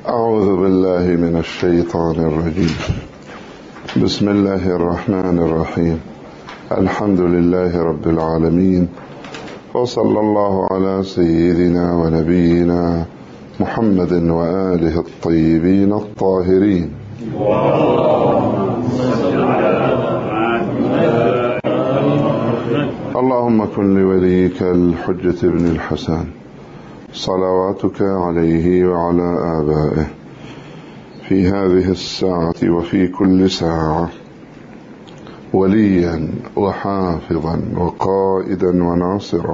أعوذ بالله من الشيطان الرجيم. بسم الله الرحمن الرحيم. الحمد لله رب العالمين، وصلى الله على سيدنا ونبينا محمد وآله الطيبين الطاهرين. اللهم كن لوليك الحجة بن الحسن صلواتك عليه وعلى آبائه في هذه الساعة وفي كل ساعة وليا وحافظا وقائدا وناصرا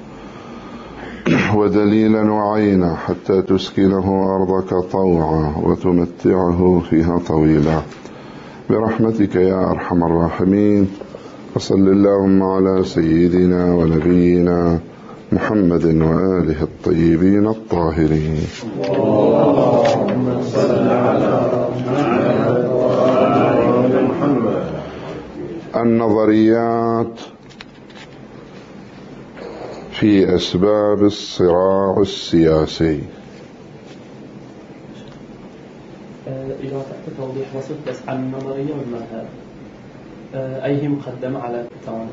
ودليلا وعينا، حتى تسكنه أرضك طوعا وتمتعه فيها طويلا برحمتك يا أرحم الراحمين. وصل اللهم على سيدنا ونبينا محمد وآله الطيبين الطاهرين. اللهم صل على محمد. النظريات في أسباب الصراع السياسي. إذا تحت توضيح بسيط بس عن النظرية والمذهب، أي مقدمة على الثاني؟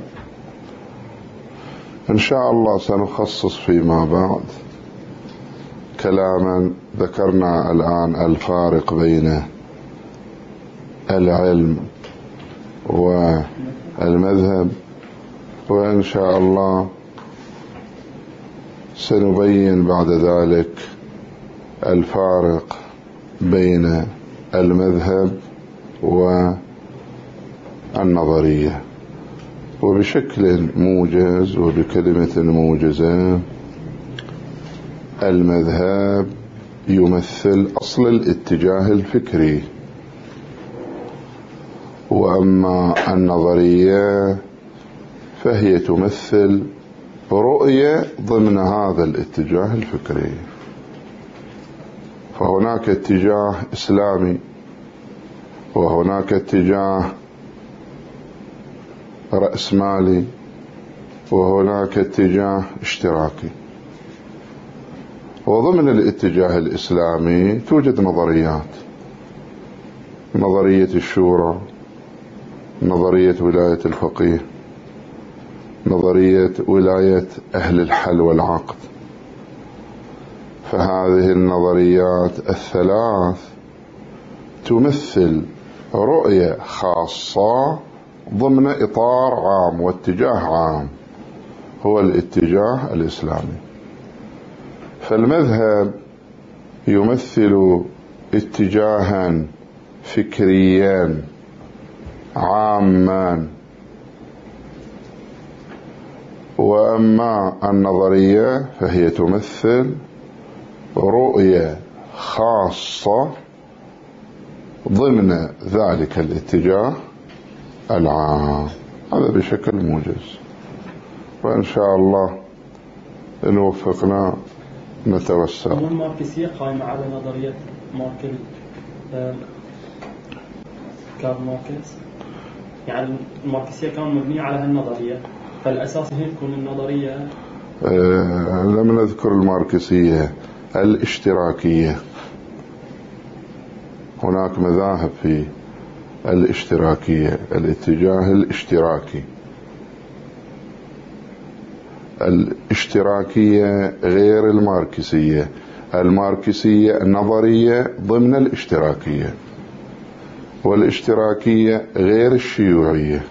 إن شاء الله سنخصص فيما بعد كلاما. ذكرنا الآن الفارق بين العلم والمذهب، وإن شاء الله سنبين بعد ذلك الفارق بين المذهب والنظرية، وبشكل موجز وبكلمة موجزة. المذهب يمثل أصل الاتجاه الفكري، وأما النظرية فهي تمثل رؤية ضمن هذا الاتجاه الفكري. فهناك اتجاه إسلامي، وهناك اتجاه رأسمالي، وهناك اتجاه اشتراكي. وضمن الاتجاه الإسلامي توجد نظريات: نظرية الشورى، نظرية ولاية الفقيه، نظرية ولاية أهل الحل والعقد. فهذه النظريات الثلاث تمثل رؤية خاصة ضمن إطار عام واتجاه عام، هو الاتجاه الإسلامي. فالمذهب يمثل اتجاها فكريا عاما، وأما النظرية فهي تمثل رؤية خاصة ضمن ذلك الاتجاه العام. هذا بشكل موجز، وإن شاء الله إن وفقنا نتوسع. الماركسية قائمة على نظرية كارل ماركس، يعني الماركسية كان مبنية على هالنظرية، فالأساس هي تكون النظرية. لم نذكر الماركسية، الاشتراكية. هناك مذاهب في الاشتراكية، الاتجاه الاشتراكي. الاشتراكية غير الماركسية. الماركسية نظرية ضمن الاشتراكية، والاشتراكية غير الشيوعية.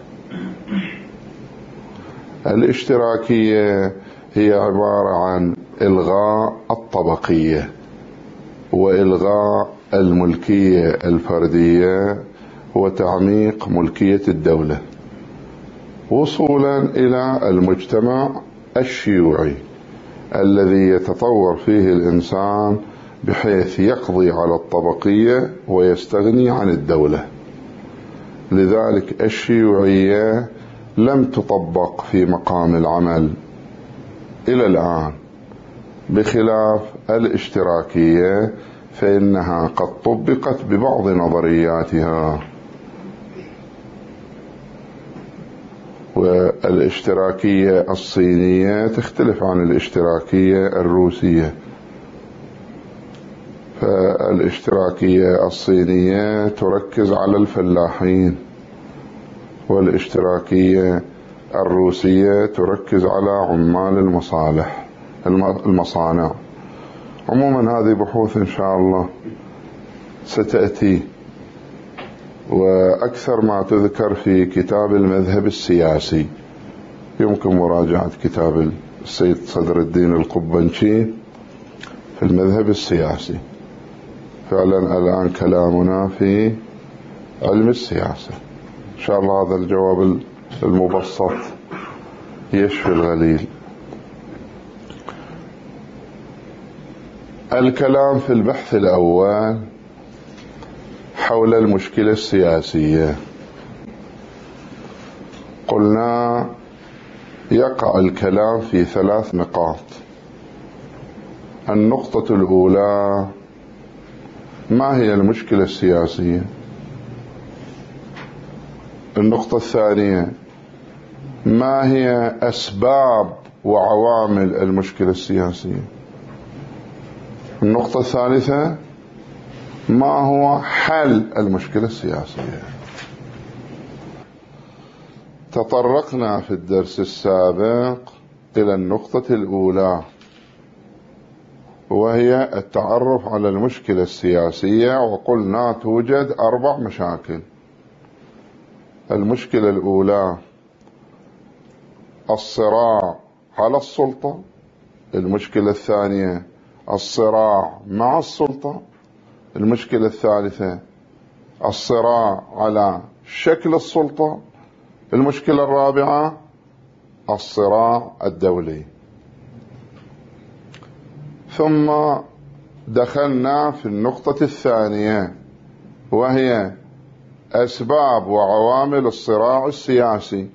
الاشتراكية هي عبارة عن إلغاء الطبقية وإلغاء الملكية الفردية وتعميق ملكية الدولة، وصولا إلى المجتمع الشيوعي الذي يتطور فيه الإنسان بحيث يقضي على الطبقية ويستغني عن الدولة. لذلك الشيوعية لم تطبق في مقام العمل إلى الآن، بخلاف الاشتراكية فإنها قد طبقت ببعض نظرياتها. والاشتراكية الصينية تختلف عن الاشتراكية الروسية، فالاشتراكية الصينية تركز على الفلاحين، والاشتراكية الروسية تركز على عمال المصانع. عموما هذه بحوث إن شاء الله ستأتي، وأكثر ما تذكر في كتاب المذهب السياسي. يمكن مراجعة كتاب السيد صدر الدين القبنشي في المذهب السياسي. فعلا الآن كلامنا في علم السياسة. إن شاء الله هذا الجواب المبسط يشفي الغليل. الكلام في البحث الأول حول المشكلة السياسية. قلنا يقع الكلام في 3 نقاط. النقطة الأولى: ما هي المشكلة السياسية؟ النقطة الثانية: ما هي أسباب وعوامل المشكلة السياسية؟ النقطة الثالثة: ما هو حل المشكلة السياسية؟ تطرقنا في الدرس السابق إلى النقطة الأولى، وهي التعرف على المشكلة السياسية، وقلنا توجد 4 مشاكل. المشكلة الأولى الصراع على السلطة. المشكلة الثانية الصراع مع السلطة. المشكلة الثالثة الصراع على شكل السلطة. المشكلة الرابعة الصراع الدولي. ثم دخلنا في النقطة الثانية، وهي أسباب وعوامل الصراع السياسي،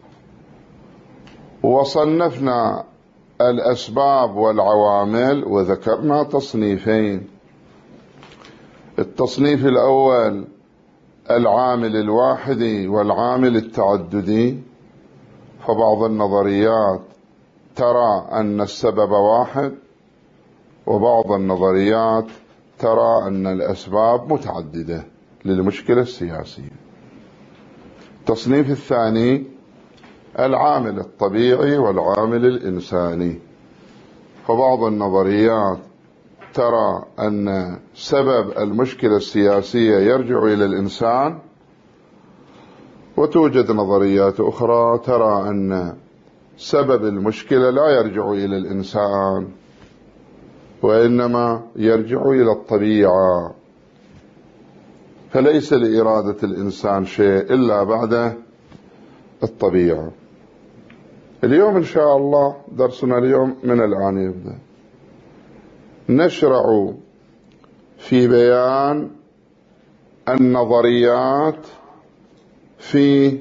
وصنفنا الأسباب والعوامل وذكرنا تصنيفين. التصنيف الأول العامل الواحدي والعامل التعددي، فبعض النظريات ترى أن السبب واحد، وبعض النظريات ترى أن الأسباب متعددة للمشكلة السياسية. التصنيف الثاني العامل الطبيعي والعامل الإنساني، فبعض النظريات ترى أن سبب المشكلة السياسية يرجع إلى الإنسان، وتوجد نظريات أخرى ترى أن سبب المشكلة لا يرجع إلى الإنسان، وإنما يرجع إلى الطبيعة، فليس لإرادة الإنسان شيء إلا بعد الطبيعة. اليوم إن شاء الله درسنا اليوم من الآن يبدأ، نشرع في بيان النظريات في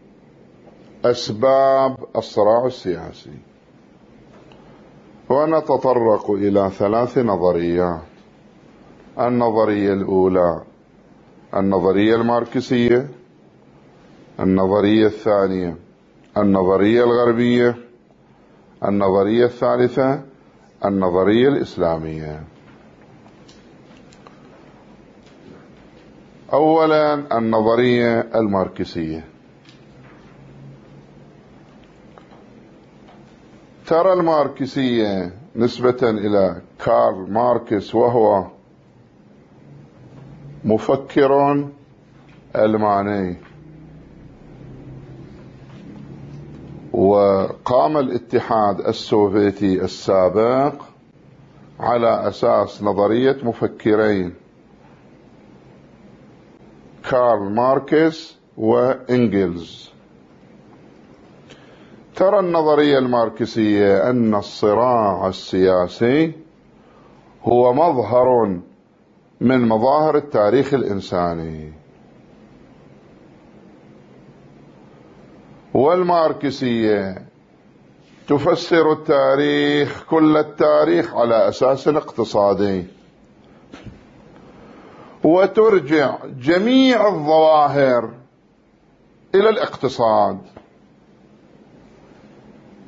أسباب الصراع السياسي، ونتطرق إلى 3 نظريات. النظرية الأولى النظرية الماركسية، النظرية الثانية النظرية الغربية، النظرية الثالثة النظرية الإسلامية. أولا النظرية الماركسية. ترى الماركسية نسبة إلى كارل ماركس، وهو مفكر ألماني، وقام الاتحاد السوفيتي السابق على أساس نظرية مفكرين، كارل ماركس وإنجلز. ترى النظرية الماركسية أن الصراع السياسي هو مظهر من مظاهر التاريخ الإنساني، والماركسية تفسر التاريخ كل التاريخ على أساس اقتصادي، وترجع جميع الظواهر إلى الاقتصاد،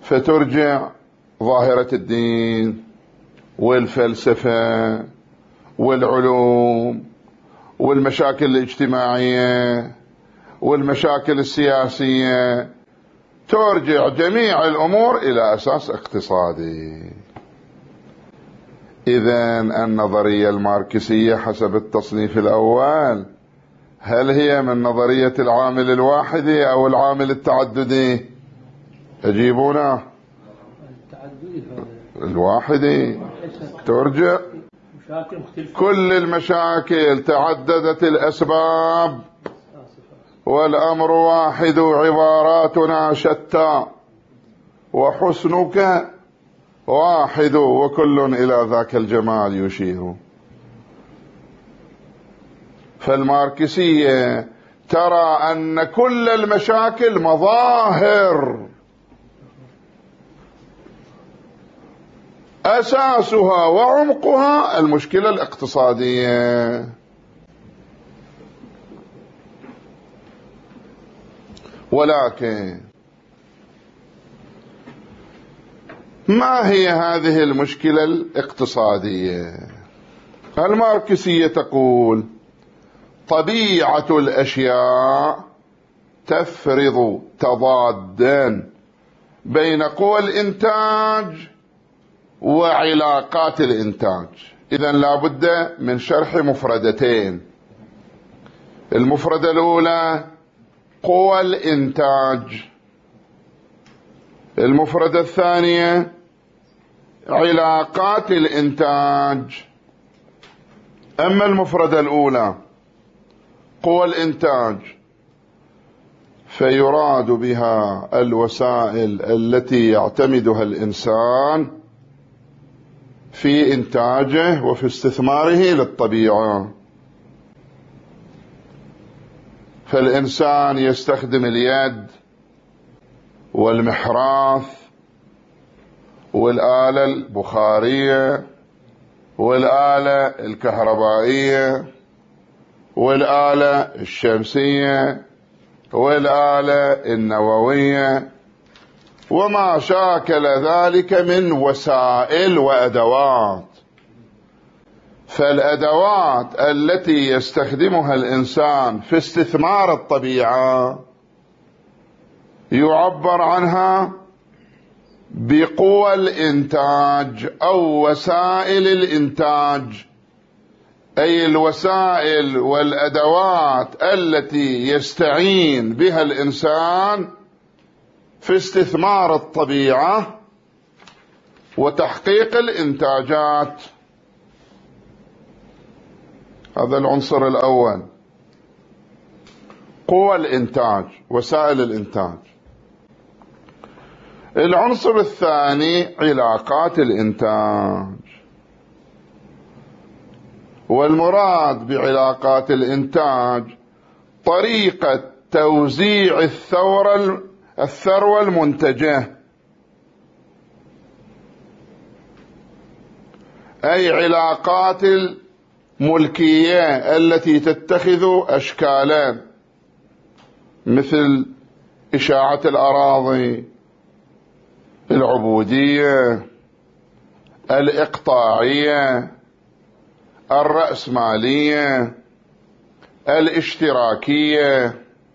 فترجع ظاهرة الدين والفلسفة والعلوم والمشاكل الاجتماعية والمشاكل السياسية، ترجع جميع الأمور إلى أساس اقتصادي. إذن النظرية الماركسية حسب التصنيف الأول هل هي من نظرية العامل الواحدي أو العامل التعددي؟ أجيبونا. الواحدي. ترجع كل المشاكل تعددت الأسباب والأمر واحد عباراتنا شتى وحسنك واحد وكل إلى ذاك الجمال يشير. فالماركسية ترى أن كل المشاكل مظاهر أساسها وعمقها المشكلة الاقتصادية. ولكن ما هي هذه المشكلة الاقتصادية؟ الماركسية تقول طبيعة الأشياء تفرض تضادا بين قوى الإنتاج وعلاقات الإنتاج. إذن لا بد من شرح مفردتين. المفردة الأولى قوى الإنتاج، المفردة الثانية علاقات الإنتاج. أما المفردة الأولى قوى الإنتاج فيراد بها الوسائل التي يعتمدها الإنسان في إنتاجه وفي استثماره للطبيعة. فالإنسان يستخدم اليد والمحراث والآلة البخارية والآلة الكهربائية والآلة الشمسية والآلة النووية وما شاكل ذلك من وسائل وأدوات. فالأدوات التي يستخدمها الإنسان في استثمار الطبيعة يعبر عنها بقوى الإنتاج أو وسائل الإنتاج، أي الوسائل والأدوات التي يستعين بها الإنسان في استثمار الطبيعة وتحقيق الإنتاجات. هذا العنصر الأول، قوى الإنتاج، وسائل الإنتاج. العنصر الثاني علاقات الإنتاج، والمراد بعلاقات الإنتاج طريقة توزيع الثروة المنتجة، أي علاقات الملكية التي تتخذ أشكالا مثل إشاعة الأراضي، العبودية، الإقطاعية، الرأسمالية، الاشتراكية.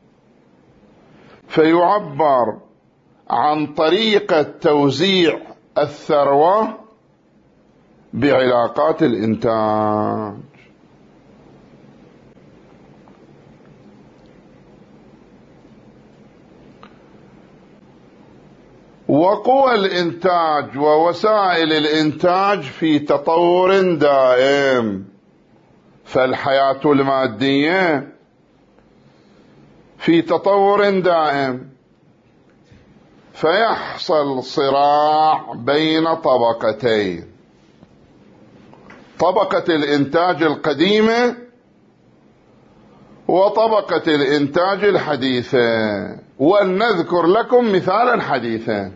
فيعبر عن طريقة توزيع الثروة بعلاقات الإنتاج. وقوى الإنتاج ووسائل الإنتاج في تطور دائم، فالحياة المادية في تطور دائم، فيحصل صراع بين طبقتين، طبقة الإنتاج القديمة وطبقة الإنتاج الحديثة. ولنذكر لكم مثالا حديثا.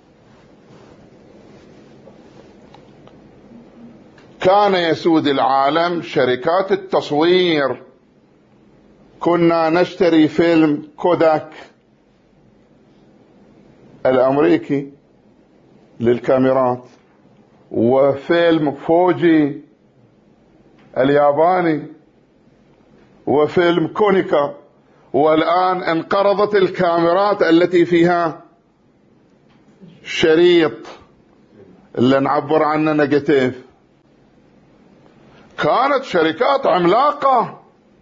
كان يسود العالم شركات التصوير، كنا نشتري فيلم كوداك الأمريكي للكاميرات، وفيلم فوجي الياباني وفيلم كونيكا، والآن انقرضت الكاميرات التي فيها شريط اللي نعبر عنه نيجاتيف. كانت شركات عملاقة،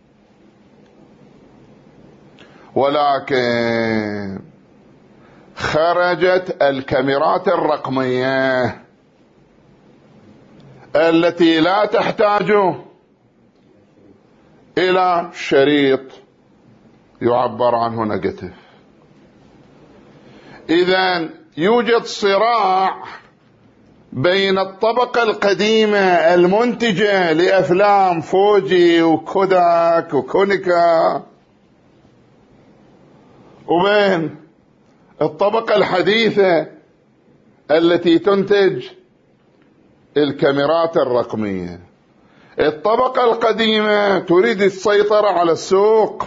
ولكن خرجت الكاميرات الرقمية التي لا تحتاج إلى شريط يعبر عنه نيجاتيف. إذن يوجد صراع بين الطبقة القديمة المنتجة لأفلام فوجي وكوداك وكونيكا، وبين الطبقة الحديثة التي تنتج الكاميرات الرقمية. الطبقة القديمة تريد السيطرة على السوق،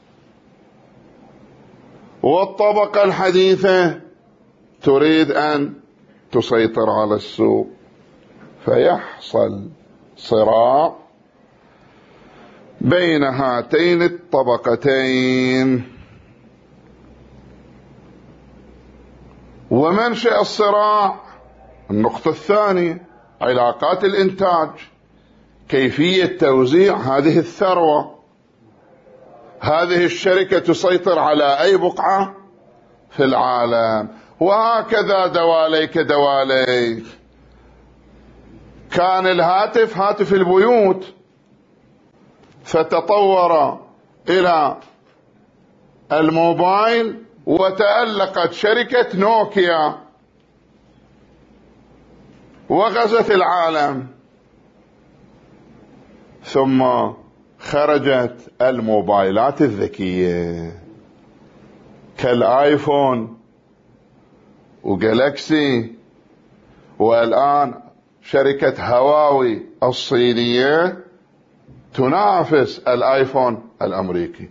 والطبقة الحديثة تريد أن تسيطر على السوق، فيحصل صراع بين هاتين الطبقتين. ومنشأ الصراع النقطة الثانية علاقات الإنتاج، كيفية توزيع هذه الثروة. هذه الشركة تسيطر على أي بقعة في العالم، وهكذا دوالي كدوالي. كان الهاتف هاتف البيوت، فتطور إلى الموبايل، وتألقت شركة نوكيا وغزت العالم، ثم خرجت الموبايلات الذكية كالآيفون وجالاكسي، والآن شركة هواوي الصينية تنافس الآيفون الأمريكي.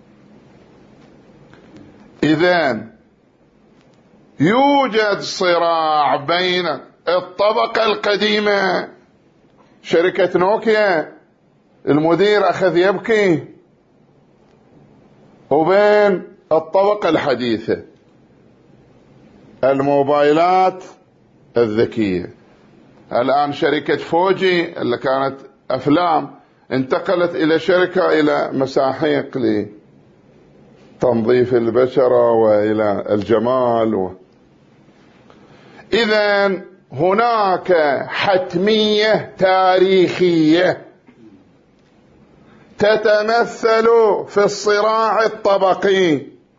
إذن يوجد صراع بين الطبقة القديمة، شركة نوكيا المدير أخذ يبكي، وبين الطبقة الحديثة الموبايلات الذكية. الآن شركة فوجي اللي كانت أفلام انتقلت إلى شركة إلى مساحيق لتنظيف البشرة وإلى الجمال إذن هناك حتمية تاريخية تتمثل في الصراع الطبقي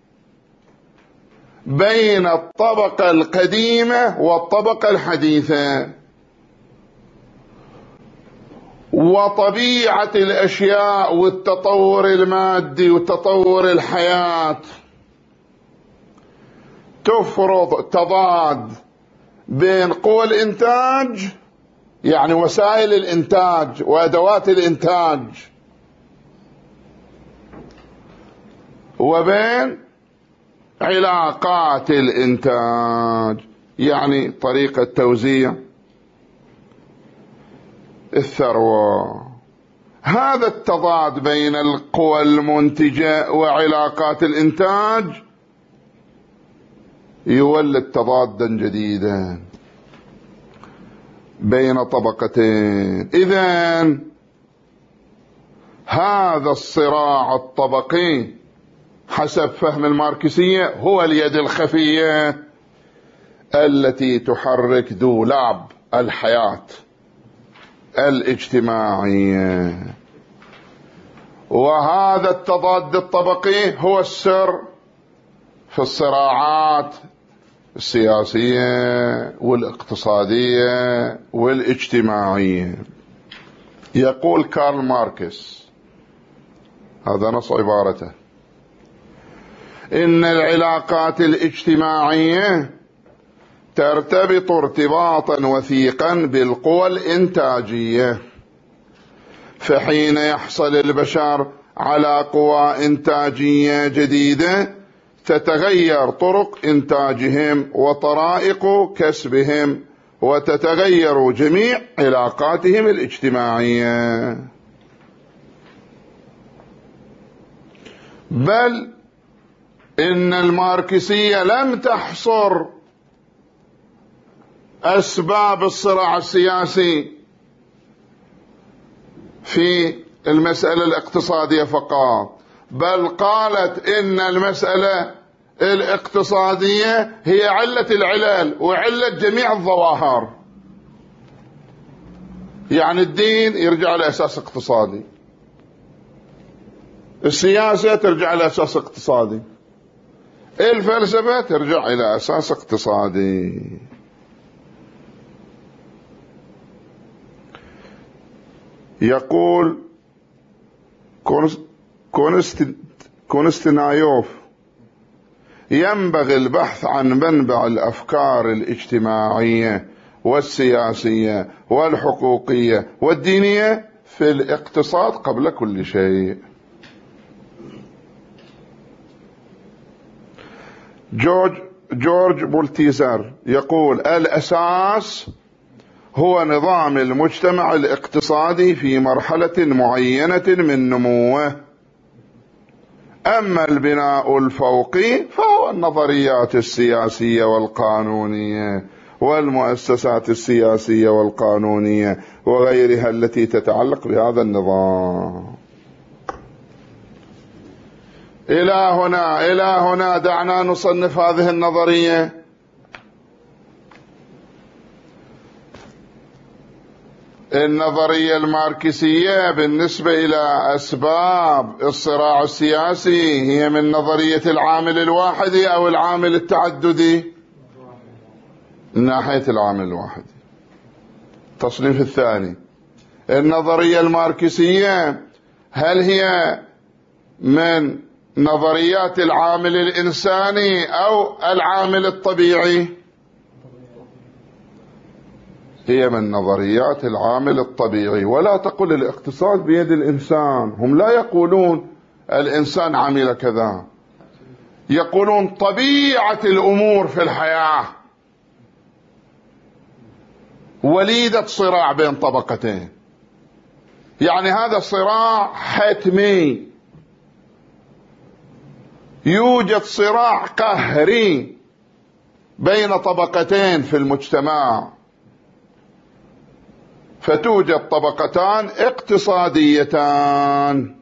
بين الطبقة القديمة والطبقة الحديثة، وطبيعة الأشياء والتطور المادي وتطور الحياة تفرض تضاد بين قوى الإنتاج، يعني وسائل الإنتاج وأدوات الإنتاج، وبين علاقات الإنتاج، يعني طريقة توزيع الثروة. هذا التضاد بين القوى المنتجة وعلاقات الإنتاج يولد تضادا جديدا بين طبقتين. إذن هذا الصراع الطبقي حسب فهم الماركسية هو اليد الخفية التي تحرك دولاب الحياة الاجتماعية، وهذا التضاد الطبقي هو السر في الصراعات السياسية والاقتصادية والاجتماعية. يقول كارل ماركس، هذا نص عبارته، إن العلاقات الاجتماعية ترتبط ارتباطا وثيقا بالقوى الإنتاجية، فحين يحصل البشر على قوى إنتاجية جديدة تتغير طرق إنتاجهم وطرائق كسبهم، وتتغير جميع علاقاتهم الاجتماعية. بل إن الماركسية لم تحصر أسباب الصراع السياسي في المسألة الاقتصادية فقط، بل قالت إن المسألة الاقتصادية هي علة العلل وعلة جميع الظواهر. يعني الدين يرجع على أساس اقتصادي، السياسة ترجع على أساس اقتصادي، الفلسفة ترجع إلى أساس اقتصادي. يقول كونستنايوف: ينبغي البحث عن منبع الأفكار الاجتماعية والسياسية والحقوقية والدينية في الاقتصاد قبل كل شيء. جورج بولتيزر يقول: الأساس هو نظام المجتمع الاقتصادي في مرحلة معينة من نموه، أما البناء الفوقي فهو النظريات السياسية والقانونية والمؤسسات السياسية والقانونية وغيرها التي تتعلق بهذا النظام. إلى هنا دعنا نصنف هذه النظرية. النظرية الماركسية بالنسبة إلى أسباب الصراع السياسي هي من نظرية العامل الواحدي أو العامل التعددي؟ من ناحية العامل الواحدي. التصنيف الثاني: النظرية الماركسية هل هي من نظريات العامل الإنساني أو العامل الطبيعي؟ هي من نظريات العامل الطبيعي. ولا تقل الاقتصاد بيد الإنسان، هم لا يقولون الإنسان عمل كذا، يقولون طبيعة الأمور في الحياة وليدة صراع بين طبقتين. يعني هذا صراع حتمي، يوجد صراع قهري بين طبقتين في المجتمع، فتوجد طبقتان اقتصاديتان.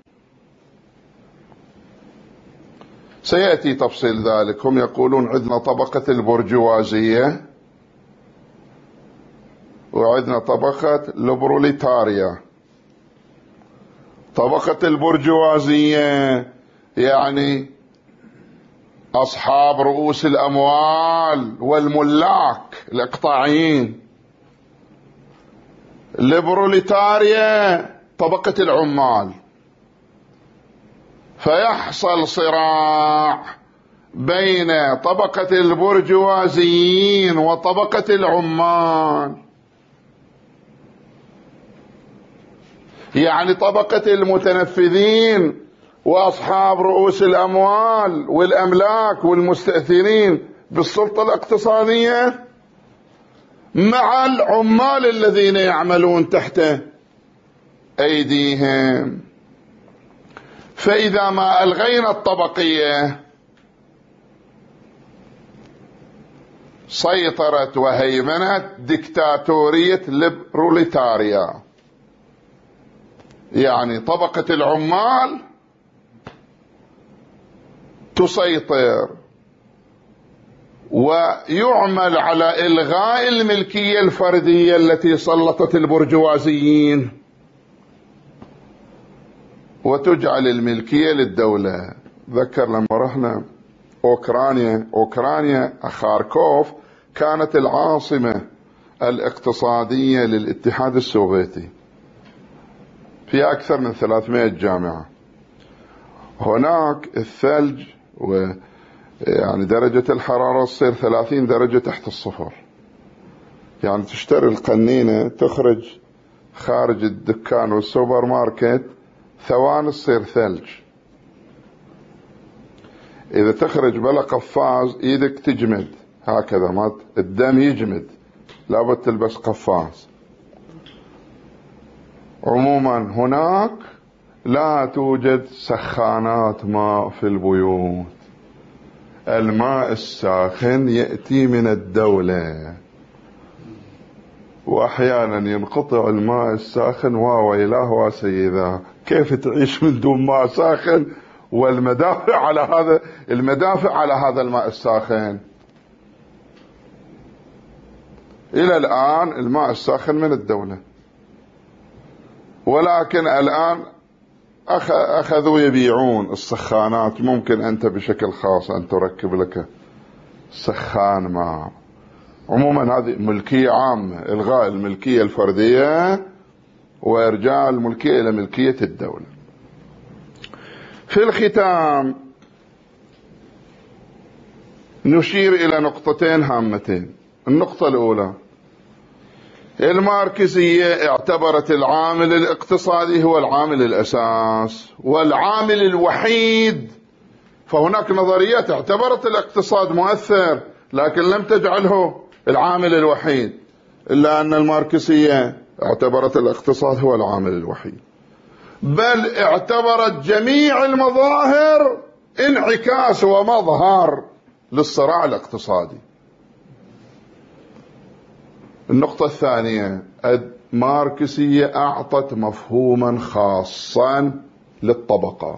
سيأتي تفصيل ذلك. هم يقولون عندنا طبقة البرجوازية وعندنا طبقة البروليتاريا. طبقة البرجوازية يعني أصحاب رؤوس الأموال والملاك الإقطاعيين. البروليتاريا طبقة العمال. فيحصل صراع بين طبقة البرجوازيين وطبقة العمال، يعني طبقة المتنفذين وأصحاب رؤوس الأموال والأملاك والمستأثرين بالسلطة الاقتصادية مع العمال الذين يعملون تحت أيديهم. فإذا ما ألغينا الطبقية سيطرت وهيمنت ديكتاتورية البروليتاريا، يعني طبقة العمال تسيطر ويعمل على إلغاء الملكية الفردية التي سلطت البرجوازيين وتجعل الملكية للدولة. ذكر لما رحنا أوكرانيا خاركوف كانت العاصمة الاقتصادية للاتحاد السوفيتي، فيها أكثر من 300 جامعة. هناك الثلج يعني درجة الحرارة تصير 30 درجة تحت الصفر، يعني تشتري القنينة تخرج خارج الدكان والسوبر ماركت ثواني تصير ثلج. إذا تخرج بلا قفاز إيدك تجمد هكذا، ما الدم يجمد، لابد تلبس قفاز. عموما هناك لا توجد سخانات ماء في البيوت. الماء الساخن يأتي من الدولة، وأحيانا ينقطع الماء الساخن وويلاه وسيداه، كيف تعيش من دون ماء ساخن والمدافع على هذا الماء الساخن. إلى الآن الماء الساخن من الدولة، ولكن الآن أخذوا يبيعون السخانات. ممكن أنت بشكل خاص أن تركب لك سخان ماء. عموما هذه ملكية عامة، إلغاء الملكية الفردية وإرجاع الملكية إلى ملكية الدولة. في الختام نشير إلى نقطتين هامتين. النقطة الأولى، الماركسية اعتبرت العامل الاقتصادي هو العامل الأساس والعامل الوحيد. فهناك نظريات اعتبرت الاقتصاد مؤثر لكن لم تجعله العامل الوحيد، إلا أن الماركسية اعتبرت الاقتصاد هو العامل الوحيد، بل اعتبرت جميع المظاهر انعكاس ومظهر للصراع الاقتصادي. النقطة الثانية، الماركسية أعطت مفهوما خاصا للطبقة.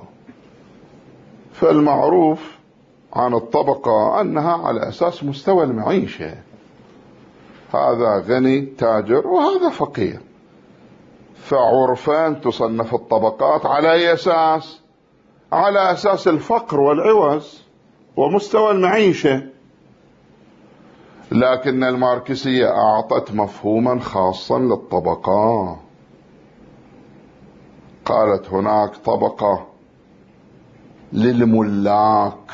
فالمعروف عن الطبقة أنها على أساس مستوى المعيشة، هذا غني تاجر وهذا فقير، فعرفان تصنف الطبقات على أي أساس؟ على أساس الفقر والعوز ومستوى المعيشة. لكن الماركسية أعطت مفهوما خاصا للطبقة، قالت هناك طبقة للملاك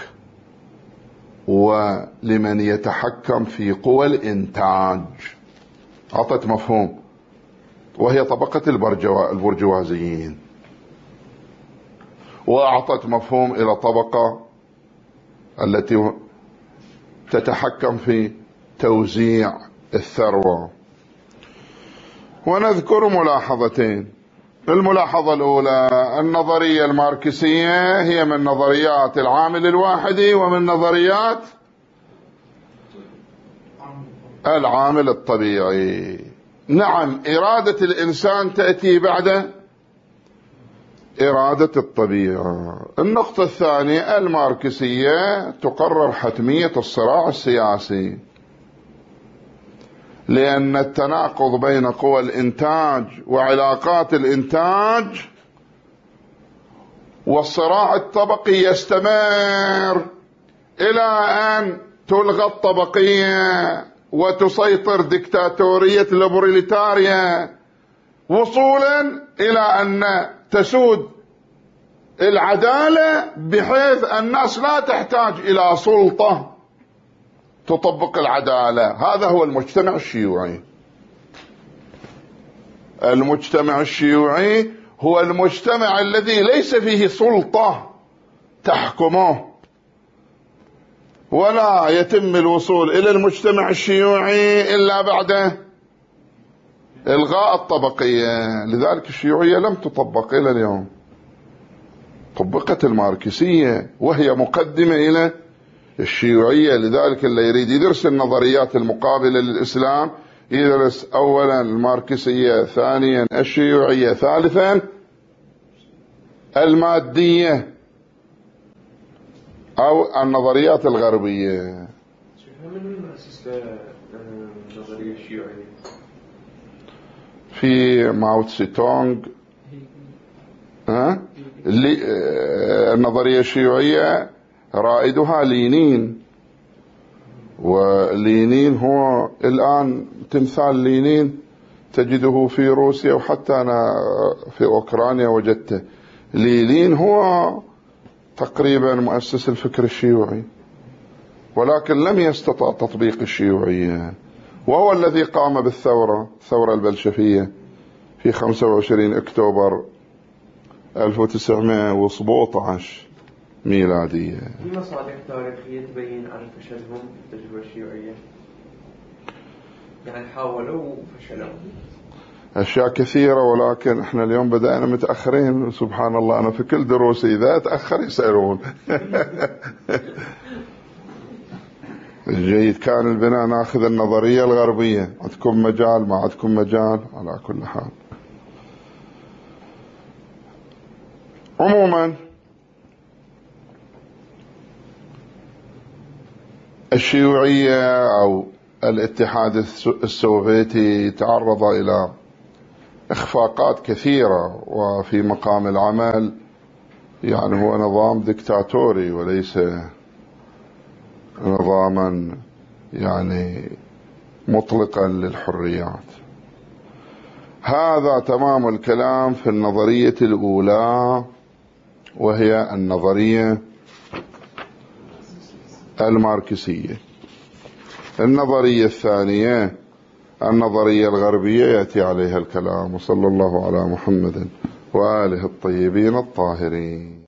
ولمن يتحكم في قوى الإنتاج، أعطت مفهوم، وهي طبقة البرجوازيين. وأعطت مفهوم إلى طبقة التي تتحكم في توزيع الثروة. ونذكر ملاحظتين. الملاحظة الأولى، النظرية الماركسية هي من نظريات العامل الواحدي ومن نظريات العامل الطبيعي. نعم، إرادة الإنسان تأتي بعد إرادة الطبيعة. النقطة الثانية، الماركسية تقرر حتمية الصراع السياسي، لأن التناقض بين قوى الإنتاج وعلاقات الإنتاج والصراع الطبقي يستمر إلى أن تلغى الطبقية وتسيطر ديكتاتورية البروليتاريا، وصولا إلى أن تسود العدالة بحيث الناس لا تحتاج إلى سلطة تطبق العدالة. هذا هو المجتمع الشيوعي. المجتمع الشيوعي هو المجتمع الذي ليس فيه سلطة تحكمه، ولا يتم الوصول إلى المجتمع الشيوعي إلا بعد إلغاء الطبقية. لذلك الشيوعية لم تطبق إلى اليوم، طبقت الماركسية وهي مقدمة إلى الشيوعية. لذلك اللي يريد يدرس النظريات المقابلة للإسلام يدرس أولا الماركسية، ثانيا الشيوعية، ثالثا المادية أو النظريات الغربية. من أسس النظرية الشيوعية؟ في ماو تسي تونغ. النظرية الشيوعية رائدها لينين، ولينين هو الآن تمثال لينين تجده في روسيا، وحتى أنا في أوكرانيا وجدته. لينين هو تقريبا مؤسس الفكر الشيوعي، ولكن لم يستطع تطبيق الشيوعية، وهو الذي قام بالثورة، الثورة البلشفية في 25 أكتوبر 1917 ميلادية. في مصادر تاريخية تبين عن فشلهم في التجربة الشيوعية؟ يعني حاولوا وفشلوا. أشياء كثيرة، ولكن احنا اليوم بدأنا متأخرين. سبحان الله، أنا في كل دروسي إذا أتأخر يسألون. الجيد كان البناء ناخذ النظرية الغربية، عندكم مجال ما عندكم مجال، على كل حال. عموما الشيوعية أو الاتحاد السوفيتي تعرض إلى إخفاقات كثيرة، وفي مقام العمل يعني هو نظام ديكتاتوري وليس نظاما يعني مطلقا للحريات. هذا تمام الكلام في النظرية الأولى، وهي النظرية الماركسية. النظرية الثانية النظرية الغربية يأتي عليها الكلام. وصلى الله على محمد وآله الطيبين الطاهرين.